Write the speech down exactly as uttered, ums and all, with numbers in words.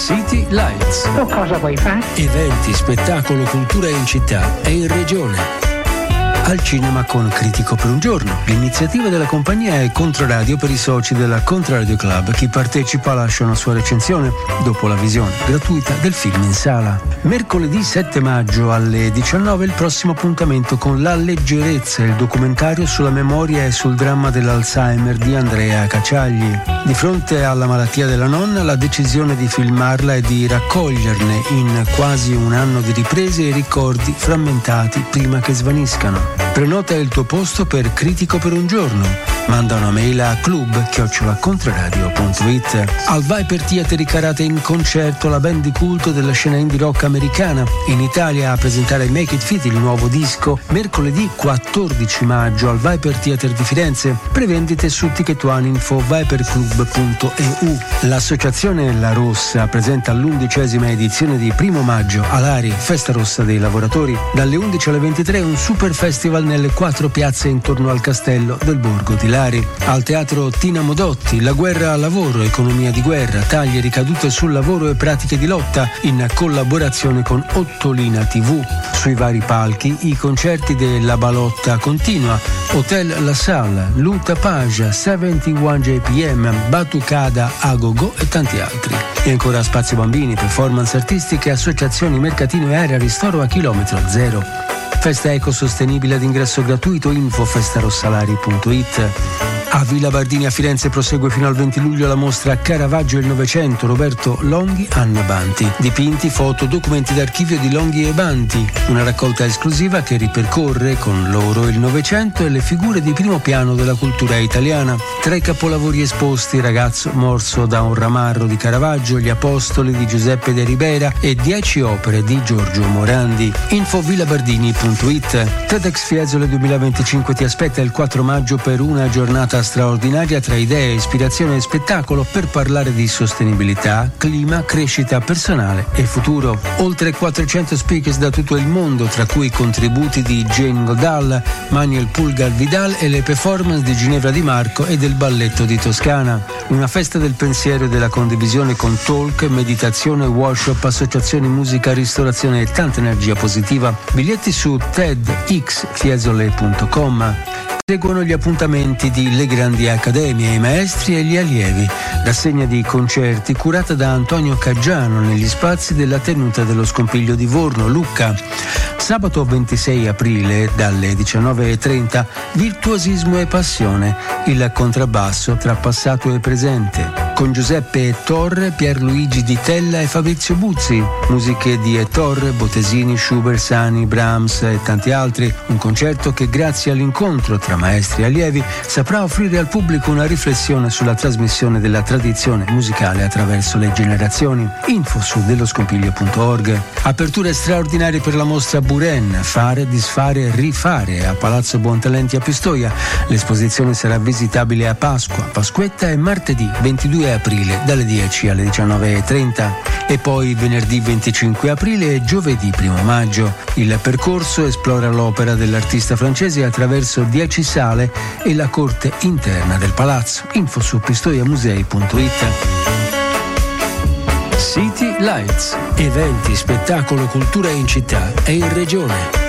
City Lights. Tu cosa vuoi fare? Eventi, spettacolo, cultura in città e in regione. Al cinema con Critico per un giorno. L'iniziativa della compagnia è Controradio per i soci della Controradio Club. Chi partecipa lascia una sua recensione dopo la visione gratuita del film in sala. Mercoledì sette maggio alle diciannove il prossimo appuntamento con La leggerezza, il documentario sulla memoria e sul dramma dell'Alzheimer di Andrea Cacciagli. Di fronte alla malattia della nonna, la decisione di filmarla e di raccoglierne in quasi un anno di riprese i ricordi frammentati prima che svaniscano. Prenota il tuo posto per Critico per un giorno. Manda una mail a club chiocciola controradio punto it. Al Viper Theater Karate in concerto la band di culto della scena indie rock americana in Italia a presentare Make It Fit, il nuovo disco, mercoledì quattordici maggio al Viper Theater di Firenze. Prevendite su Ticket One info viperclub punto e u. L'associazione La Rossa presenta l'undicesima edizione di Primo Maggio all'Ari, Festa Rossa dei Lavoratori, dalle undici alle ventitré, un super festival nelle quattro piazze intorno al castello del Borgo di Lari. Al teatro Tina Modotti, La guerra al lavoro, economia di guerra, taglie, ricadute sul lavoro e pratiche di lotta, in collaborazione con Ottolina tivù. Sui vari palchi i concerti della Balotta Continua, Hotel La Salle, Luta Paja, settantuno J P M, Batucada Agogo e tanti altri. E ancora spazio bambini, performance artistiche, associazioni, mercatino e area ristoro a chilometro zero. Festa ecosostenibile ad ingresso gratuito, info festarossalari punto it. A Villa Bardini a Firenze prosegue fino al venti luglio la mostra Caravaggio e il Novecento, Roberto Longhi, Anna Banti. Dipinti, foto, documenti d'archivio di Longhi e Banti. Una raccolta esclusiva che ripercorre con loro il Novecento e le figure di primo piano della cultura italiana. Tre capolavori esposti: Ragazzo morso da un ramarro di Caravaggio, Gli Apostoli di Giuseppe de Ribera e Dieci opere di Giorgio Morandi. Info villabardini punto it. TEDx Fiesole duemilaventicinque ti aspetta il quattro maggio per una giornata straordinaria tra idee, ispirazione e spettacolo per parlare di sostenibilità, clima, crescita personale e futuro. Oltre quattrocento speakers da tutto il mondo, tra cui contributi di Jane Goodall, Manuel Pulgar Vidal e le performance di Ginevra Di Marco e del Balletto di Toscana. Una festa del pensiero e della condivisione con talk, meditazione, workshop, associazioni, musica, ristorazione e tanta energia positiva. Biglietti su tedx fiesole punto com. Seguono gli appuntamenti di Le Grandi Accademie, i maestri e gli allievi. Rassegna di concerti curata da Antonio Caggiano negli spazi della tenuta dello Scompiglio di Vorno, Lucca. Sabato ventisei aprile dalle diciannove e trenta, Virtuosismo e Passione, il contrabbasso tra passato e presente. Con Giuseppe Torre, Pierluigi Di Tella e Fabrizio Buzzi. Musiche di Torre, Bottesini, Schubert, Sani, Brahms e tanti altri. Un concerto che, grazie all'incontro tra maestri e allievi, saprà offrire al pubblico una riflessione sulla trasmissione della tradizione musicale attraverso le generazioni. Info su delloscompiglio punto org. Aperture straordinarie per la mostra Buren, Fare, Disfare, Rifare a Palazzo Buontalenti a Pistoia. L'esposizione sarà visitabile a Pasqua, Pasquetta e martedì ventidue aprile dalle dieci alle diciannove e trenta e poi venerdì venticinque aprile e giovedì primo maggio. Il percorso esplora l'opera dell'artista francese attraverso dieci sale e la corte interna del palazzo. Info su pistoiamusei punto it. City Lights. Eventi, spettacolo, cultura in città e in regione.